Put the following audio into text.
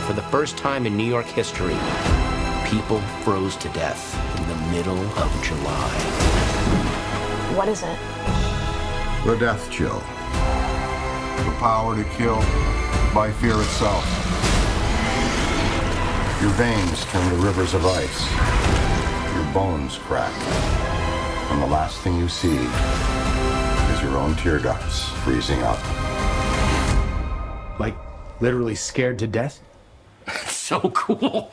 for the first time in New York history, people froze to death in the middle of July. What is it? The death chill. The power to kill by fear itself. Your veins turn to rivers of ice. Your bones crack. And the last thing you see is your own tear ducts freezing up. Like, literally scared to death? So cool.